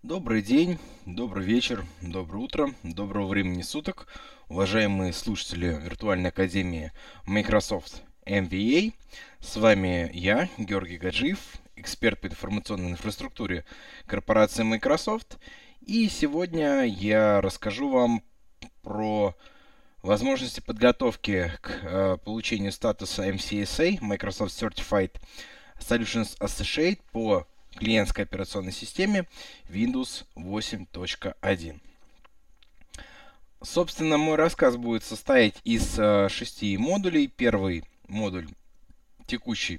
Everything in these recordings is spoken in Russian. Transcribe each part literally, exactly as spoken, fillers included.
Добрый день, добрый вечер, доброе утро, доброго времени суток, уважаемые слушатели виртуальной академии Microsoft эм ви эй. С вами я, Георгий Гаджиев, эксперт по информационной инфраструктуре корпорации Microsoft. И сегодня я расскажу вам про возможности подготовки к э, получению статуса эм си эс эй, Microsoft Certified Solutions Associate, по клиентской операционной системе Windows восемь точка один. Собственно, мой рассказ будет состоять из э, шести модулей. Первый модуль, текущий,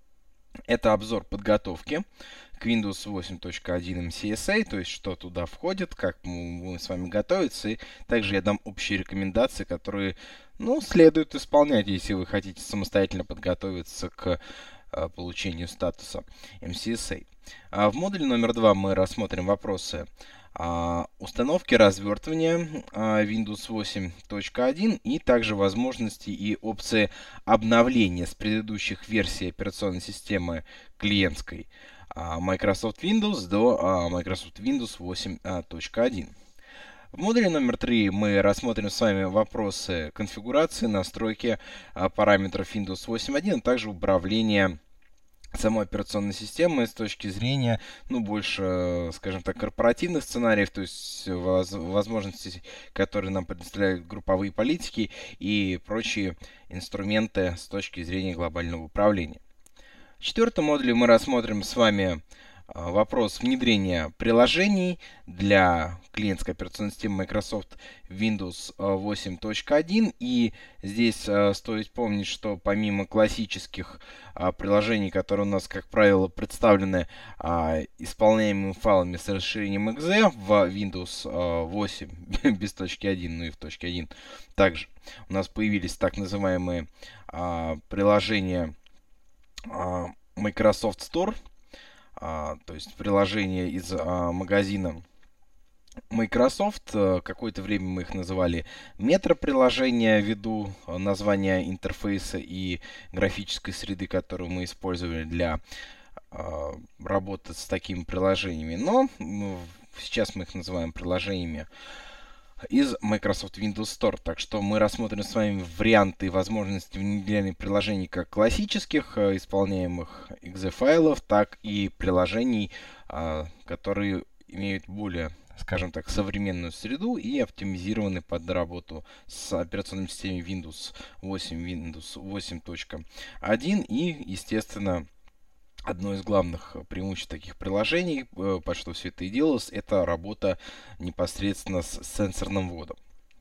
это обзор подготовки к Windows восемь точка один эм си эс эй, то есть что туда входит, как мы будем с вами готовиться. И также я дам общие рекомендации, которые, ну, следует исполнять, если вы хотите самостоятельно подготовиться к э, получению статуса эм си эс эй. А в модуле номер два мы рассмотрим вопросы а, установки, развертывания а, Windows восемь точка один и также возможности и опции обновления с предыдущих версий операционной системы клиентской а, Microsoft Windows до а, Microsoft Windows восемь точка один. В модуле номер три мы рассмотрим с вами вопросы конфигурации, настройки а, параметров Windows восемь точка один, а также управления самой операционной системы с точки зрения, ну, больше, скажем так, корпоративных сценариев, то есть воз возможностей, которые нам предоставляют групповые политики и прочие инструменты с точки зрения глобального управления. В четвертом модуле мы рассмотрим с вами вопрос внедрения приложений для клиентской операционной системы Microsoft Windows восемь точка один. И здесь а, стоит помнить, что помимо классических а, приложений, которые у нас, как правило, представлены а, исполняемыми файлами с расширением .exe в Windows а, восемь без точки один, ну и в точке один, также у нас появились так называемые а, приложения а, Microsoft Store. А, то есть приложение из а, магазина Microsoft. Какое-то время мы их называли метро-приложения ввиду названия интерфейса и графической среды, которую мы использовали для а, работы с такими приложениями. Но ну, сейчас мы их называем приложениями из Microsoft Windows Store. Так что мы рассмотрим с вами варианты и возможности внедрения приложений как классических, исполняемых .exe файлов, так и приложений, которые имеют более, скажем так, современную среду и оптимизированы под работу с операционной системой Windows восемь, Windows восемь точка один. И, естественно, одно из главных преимуществ таких приложений, по что все это и делалось, это работа непосредственно с сенсорным вводом.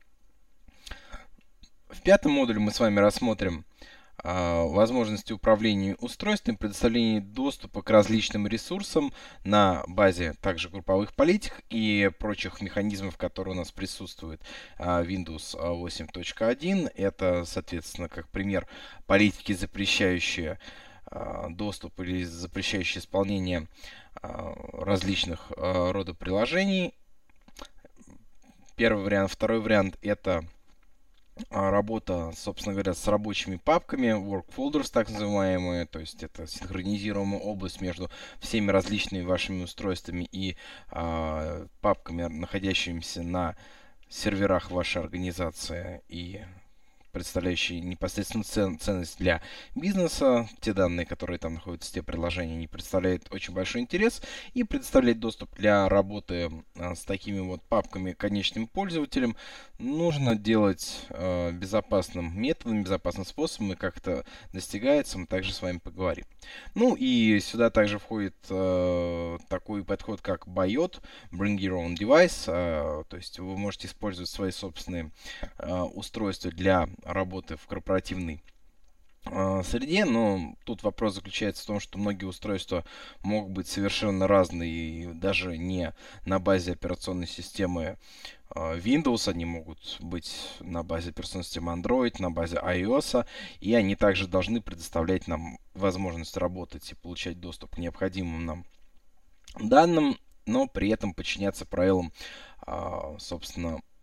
В пятом модуле мы с вами рассмотрим а, возможности управления устройством, предоставления доступа к различным ресурсам на базе также групповых политик и прочих механизмов, которые у нас присутствуют а, Windows восемь точка один. Это, соответственно, как пример, политики, запрещающие доступ или запрещающий исполнение различных рода приложений. Первый вариант. Второй вариант — это работа, собственно говоря, с рабочими папками, work folders так называемые, то есть это синхронизируемая область между всеми различными вашими устройствами и а, папками, находящимися на серверах вашей организации и представляющие непосредственно цен, ценность для бизнеса. Те данные, которые там находятся, те приложения, они представляют очень большой интерес и предоставлять доступ для работы а, с такими вот папками конечным пользователям нужно делать а, безопасным методом, безопасным способом, и как это достигается, мы также с вами поговорим. Ну и сюда также входит а, такой подход, как байот, Bring Your Own Device, а, то есть вы можете использовать свои собственные а, устройства для работы в корпоративной э, среде, но тут вопрос заключается в том, что многие устройства могут быть совершенно разные, и даже не на базе операционной системы э, Windows, они могут быть на базе операционной системы Android, на базе iOS, и они также должны предоставлять нам возможность работать и получать доступ к необходимым нам данным, но при этом подчиняться правилам, э, собственно,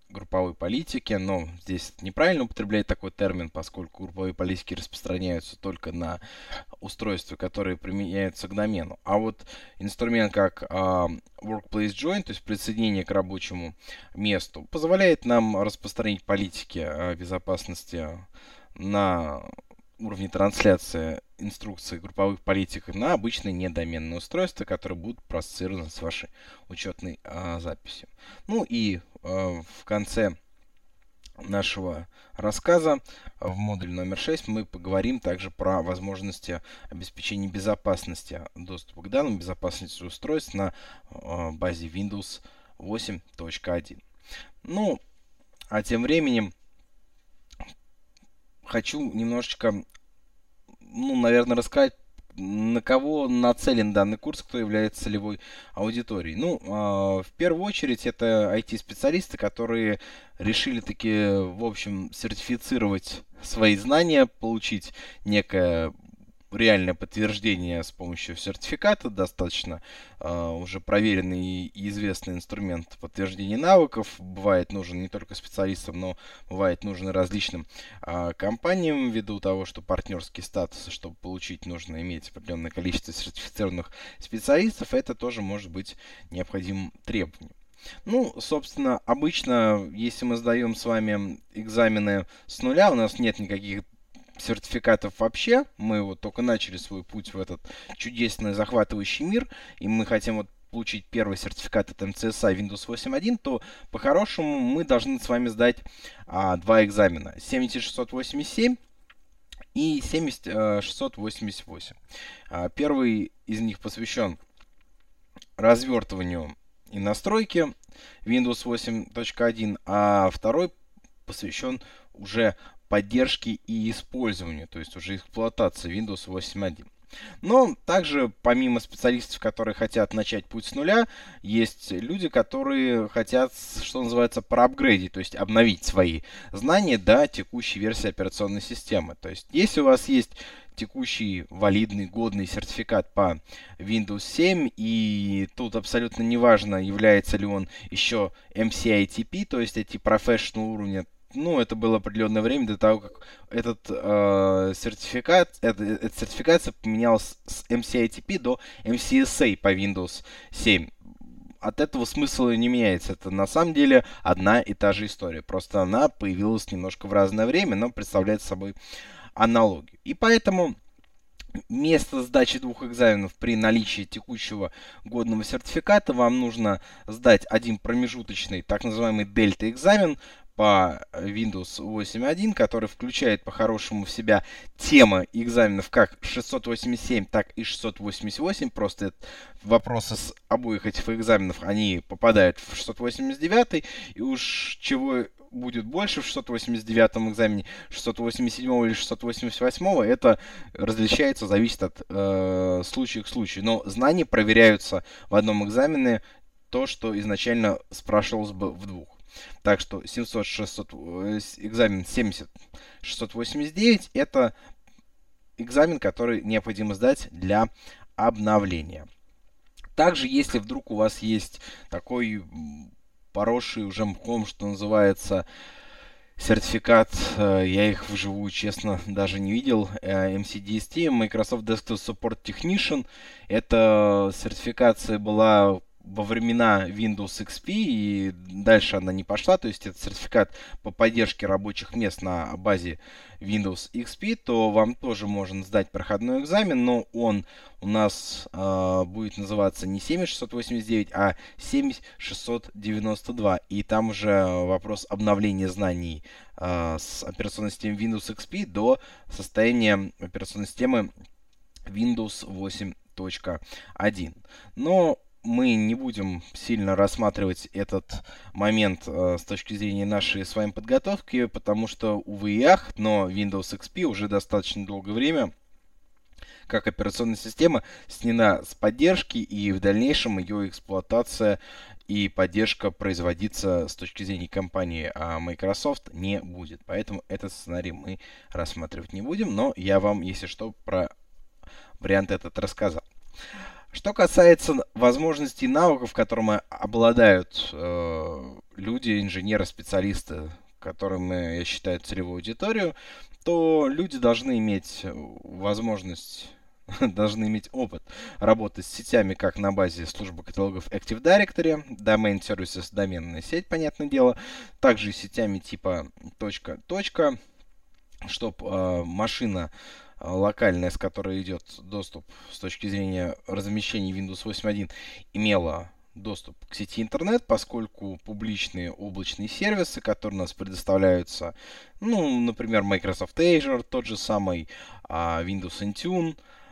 групповой политики, но здесь неправильно употреблять такой термин, поскольку групповые политики распространяются только на устройства, которые применяются к домену. А вот инструмент как э, Workplace Join, то есть присоединение к рабочему месту, позволяет нам распространить политики э, безопасности на уровне трансляции инструкций групповых политик на обычные недоменные устройства, которые будут процессированы с вашей учетной э, записью. Ну и э, в конце нашего рассказа в модуле номер шесть мы поговорим также про возможности обеспечения безопасности доступа к данным, безопасности устройств на э, базе Windows восемь точка один. Ну, а тем временем хочу немножечко, ну, наверное, рассказать, на кого нацелен данный курс, кто является целевой аудиторией. Ну, э, в первую очередь, это ай ти-специалисты, которые решили таки, в общем, сертифицировать свои знания, получить некое реальное подтверждение с помощью сертификата, достаточно э, уже проверенный и известный инструмент подтверждения навыков. Бывает нужен не только специалистам, но бывает нужен и различным э, компаниям, ввиду того, что партнерский статус, чтобы получить, нужно иметь определенное количество сертифицированных специалистов. Это тоже может быть необходимым требованием. Ну, собственно, обычно, если мы сдаем с вами экзамены с нуля, у нас нет никаких сертификатов вообще, мы вот только начали свой путь в этот чудесный захватывающий мир, и мы хотим вот получить первый сертификат от эм си эс ай Windows восемь точка один, то по-хорошему мы должны с вами сдать а, два экзамена: семьдесят шестьсот восемьдесят семь и семьдесят шестьсот восемьдесят восемь. А, первый из них посвящен развертыванию и настройке Windows восемь точка один, а второй посвящен уже поддержки и использованию, то есть уже эксплуатации Windows восемь точка один. Но также, помимо специалистов, которые хотят начать путь с нуля, есть люди, которые хотят, что называется, проапгрейдить, то есть обновить свои знания до текущей версии операционной системы. То есть, если у вас есть текущий валидный, годный сертификат по Windows семь, и тут абсолютно неважно, является ли он еще эм си ай ти пи, то есть эти professional уровня. Ну, это было определенное время до того, как этот э, сертификат, это, эта сертификация поменялась с эм си ай ти пи до эм си эс эй по Windows семь. От этого смысла не меняется. Это на самом деле одна и та же история. Просто она появилась немножко в разное время, но представляет собой аналогию. И поэтому вместо сдачи двух экзаменов при наличии текущего годного сертификата вам нужно сдать один промежуточный, так называемый дельта-экзамен по Windows восемь точка один, который включает по-хорошему в себя темы экзаменов как шестьсот восемьдесят семь, так и шестьсот восемьдесят восемь. Просто вопросы с обоих этих экзаменов, они попадают в шестьсот восемьдесят девять, и уж чего будет больше в шестьсот восемьдесят девятом экзамене, шестьсот восемьдесят седьмом или шестьсот восемьдесят восьмом, это различается, зависит от э, случая к случаю. Но знания проверяются в одном экзамене, то, что изначально спрашивалось бы в двух. Так что семьсот шестьсот, экзамен семьдесят шестьсот восемьдесят девять это экзамен, который необходимо сдать для обновления. Также, если вдруг у вас есть такой поросший уже мхом, что называется, сертификат, я их вживую, честно, даже не видел, эм си ди эс ти, Microsoft Desktop Support Technician. Эта сертификация была во времена Windows икс пи, и дальше она не пошла, то есть это сертификат по поддержке рабочих мест на базе Windows икс пи, то вам тоже можно сдать проходной экзамен, но он у нас э, будет называться не семьдесят шестьсот восемьдесят девять, а семьдесят шестьсот девяносто два, и там уже вопрос обновления знаний э, с операционной системы Windows икс пи до состояния операционной системы Windows восемь точка один. Но мы не будем сильно рассматривать этот момент э, с точки зрения нашей с вами подготовки, потому что, увы и ах, но Windows икс пи уже достаточно долгое время как операционная система снята с поддержки, и в дальнейшем ее эксплуатация и поддержка производиться с точки зрения компании Microsoft не будет. Поэтому этот сценарий мы рассматривать не будем, но я вам, если что, про вариант этот рассказал. Что касается возможностей и навыков, которыми обладают э, люди, инженеры, специалисты, которым я считаю целевую аудиторию, то люди должны иметь возможность, должны иметь опыт работы с сетями как на базе службы каталогов Active Directory, Domain Services, доменная сеть, понятное дело, также и сетями типа точка, точка, чтобы э, машина э, локальная, с которой идет доступ с точки зрения размещения Windows восемь точка один, имела доступ к сети интернет, поскольку публичные облачные сервисы, которые у нас предоставляются, ну, например, Microsoft Azure, тот же самый а, Windows Intune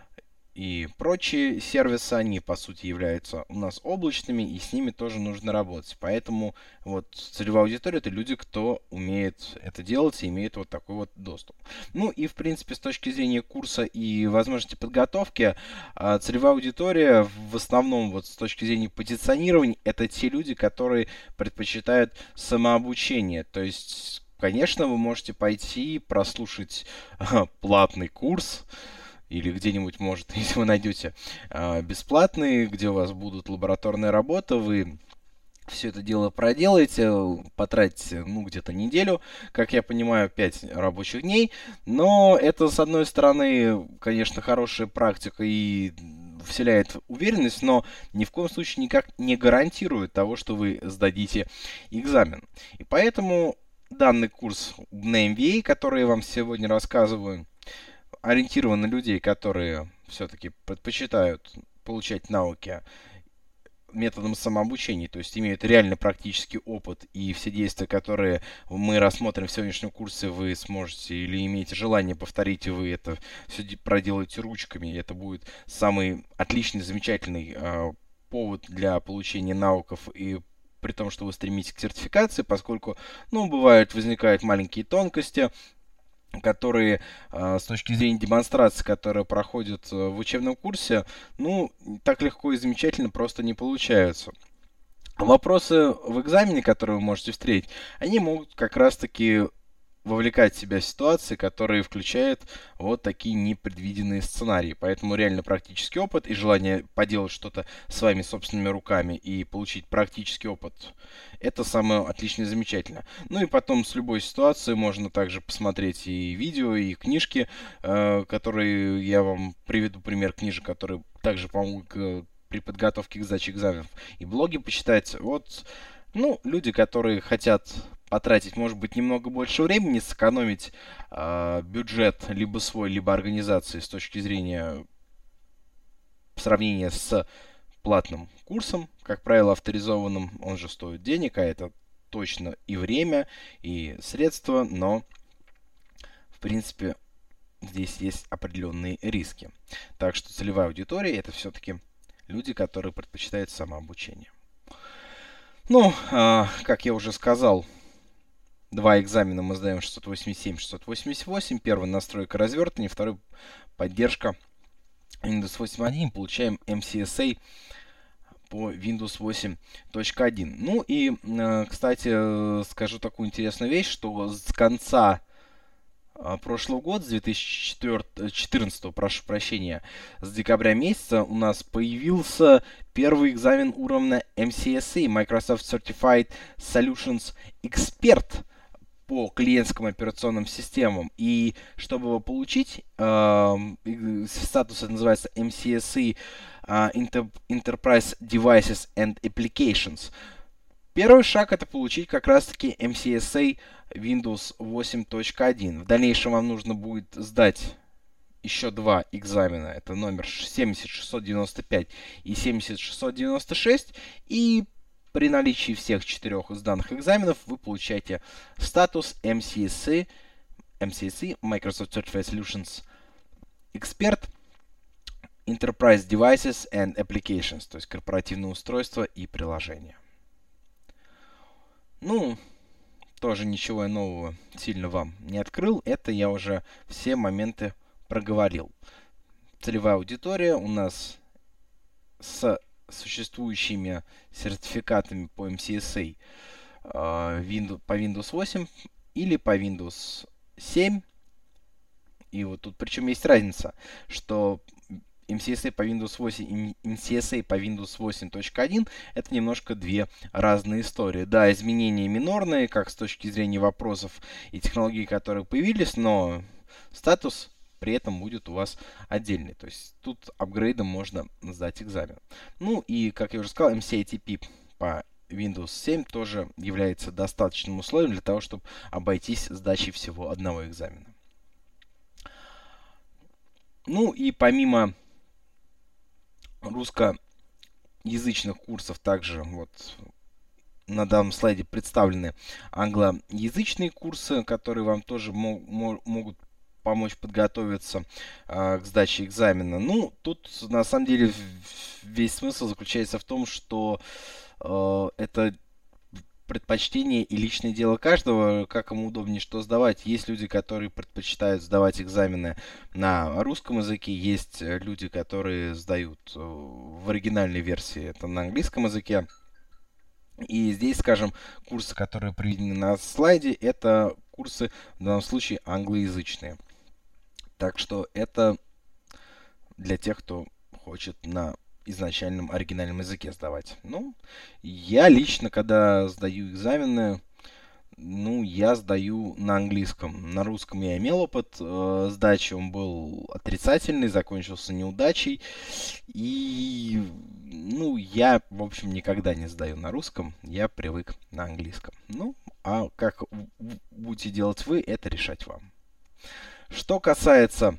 и прочие сервисы, они по сути являются у нас облачными, и с ними тоже нужно работать. Поэтому вот целевая аудитория — это люди, кто умеет это делать и имеет вот такой вот доступ. Ну и в принципе с точки зрения курса и возможности подготовки, целевая аудитория в основном вот с точки зрения позиционирования — это те люди, которые предпочитают самообучение. То есть, конечно, вы можете пойти прослушать платный курс, или где-нибудь, может, если вы найдете э, бесплатные, где у вас будут лабораторные работы, вы все это дело проделаете, потратите, ну, где-то неделю, как я понимаю, пять рабочих дней. Но это, с одной стороны, конечно, хорошая практика и вселяет уверенность, но ни в коем случае никак не гарантирует того, что вы сдадите экзамен. И поэтому данный курс на эм ви эй, который я вам сегодня рассказываю, ориентирован на людей, которые все-таки предпочитают получать науки методом самообучения, то есть имеют реальный практический опыт, и все действия, которые мы рассмотрим в сегодняшнем курсе, вы сможете или имеете желание повторить, и вы это все проделаете ручками, и это будет самый отличный, замечательный э, повод для получения навыков, и при том, что вы стремитесь к сертификации, поскольку, ну, бывают, возникают маленькие тонкости, которые э, с точки зрения демонстрации, которые проходят э, в учебном курсе, ну, так легко и замечательно просто не получаются. Вопросы в экзамене, которые вы можете встретить, они могут как раз-таки вовлекать себя в ситуации, которые включают вот такие непредвиденные сценарии. Поэтому реально практический опыт и желание поделать что-то своими собственными руками и получить практический опыт — это самое отличное и замечательное. Ну и потом с любой ситуации можно также посмотреть и видео, и книжки, э, которые я вам приведу пример книжек, которые также помогут э, при подготовке к сдаче экзаменов, и блоги почитать. Вот, ну, люди, которые хотят потратить, может быть, немного больше времени, сэкономить э, бюджет либо свой, либо организации с точки зрения сравнения с платным курсом, как правило, авторизованным, он же стоит денег, а это точно и время, и средства, но, в принципе, здесь есть определенные риски. Так что целевая аудитория — это все-таки люди, которые предпочитают самообучение. Ну, э, как я уже сказал, два экзамена мы сдаем шестьсот восемьдесят семь шестьсот восемьдесят восемь. Первый — настройка развертывания, второй — поддержка Windows восемь точка один. Получаем эм си эс эй по Windows восемь точка один. Ну и, кстати, скажу такую интересную вещь, что с конца прошлого года, с две тысячи четырнадцатого, прошу прощения, с декабря месяца у нас появился первый экзамен уровня эм си эс эй, Microsoft Certified Solutions Expert, по клиентским операционным системам. И чтобы его получить, э, статус это называется эм си эс эй uh, Enterprise Devices and Applications. Первый шаг — это получить как раз-таки эм си эс эй Windows восемь точка один. В дальнейшем вам нужно будет сдать еще два экзамена. Это номер семьдесят шестьсот девяносто пять и семьдесят шестьсот девяносто шесть. И при наличии всех четырех из данных экзаменов вы получаете статус эм си эс эй, эм си эс эй Microsoft Certified Solutions Expert Enterprise Devices and Applications, то есть корпоративные устройства и приложения. Ну, тоже ничего я нового сильно вам не открыл. Это я уже все моменты проговорил. Целевая аудитория у нас с существующими сертификатами по эм си эс эй по Windows восемь или по Windows семь. И вот тут причем есть разница, что эм си эс эй по Windows восемь и эм си эс эй по Windows восемь точка один это немножко две разные истории. Да, изменения минорные, как с точки зрения вопросов и технологий, которые появились, но статус при этом будет у вас отдельный. То есть тут апгрейдом можно сдать экзамен. Ну и, как я уже сказал, эм си эй ти пи по Windows семь тоже является достаточным условием для того, чтобы обойтись сдачей всего одного экзамена. Ну и помимо русскоязычных курсов также вот на данном слайде представлены англоязычные курсы, которые вам тоже мо мо могут помочь подготовиться э, к сдаче экзамена. Ну, тут на самом деле весь смысл заключается в том, что э, это предпочтение и личное дело каждого, как ему удобнее что сдавать. Есть люди, которые предпочитают сдавать экзамены на русском языке, есть люди, которые сдают в оригинальной версии, это на английском языке. И здесь, скажем, курсы, которые приведены на слайде, это курсы в данном случае англоязычные. Так что это для тех, кто хочет на изначальном оригинальном языке сдавать. Ну, я лично, когда сдаю экзамены, ну, я сдаю на английском. На русском я имел опыт э, сдачи, он был отрицательный, закончился неудачей. И, ну, я, в общем, никогда не сдаю на русском, я привык на английском. Ну, а как будете делать вы, это решать вам. Что касается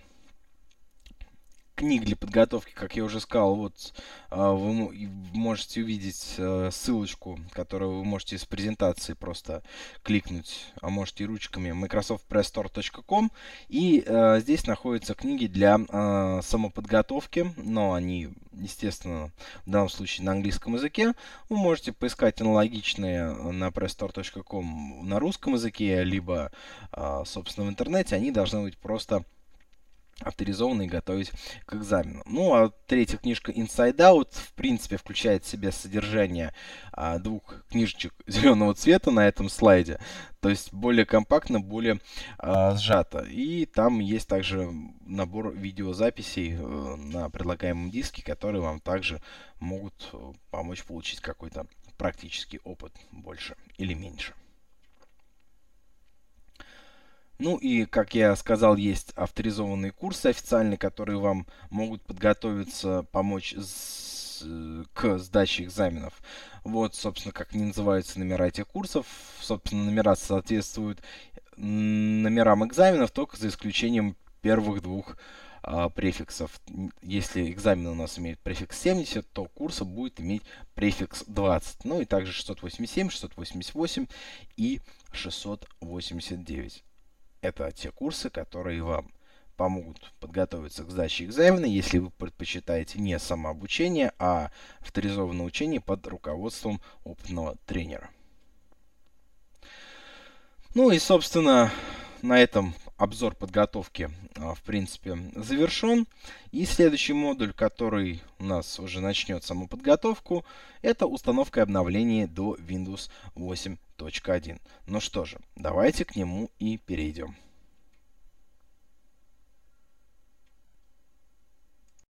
книг для подготовки, как я уже сказал, вот вы можете увидеть ссылочку, которую вы можете из презентации просто кликнуть, а можете и ручками, майкрософт пресс стор точка ком. И э, здесь находятся книги для э, самоподготовки, но они, естественно, в данном случае на английском языке. Вы можете поискать аналогичные на пресс стор точка ком на русском языке, либо, э, собственно, в интернете. Они должны быть просто авторизованно и готовить к экзамену. Ну, а третья книжка Inside Out, в принципе, включает в себя содержание а, двух книжечек зеленого цвета на этом слайде. То есть более компактно, более а, сжато. И там есть также набор видеозаписей а, на предлагаемом диске, которые вам также могут помочь получить какой-то практический опыт больше или меньше. Ну и, как я сказал, есть авторизованные курсы официальные, которые вам могут подготовиться, помочь с, к сдаче экзаменов. Вот, собственно, как они называются, номера этих курсов. Собственно, номера соответствуют номерам экзаменов, только за исключением первых двух а, префиксов. Если экзамен у нас имеет префикс семьдесят, то курс будет иметь префикс двадцать. Ну и также шестьсот восемьдесят семь, шестьсот восемьдесят восемь и шестьсот восемьдесят девять. Это те курсы, которые вам помогут подготовиться к сдаче экзамена, если вы предпочитаете не самообучение, а авторизованное учение под руководством опытного тренера. Ну и, собственно, на этом обзор подготовки, в принципе, завершен. И следующий модуль, который у нас уже начнет саму подготовку, это установка и обновление до Windows восемь точка один. Ну что же, давайте к нему и перейдем.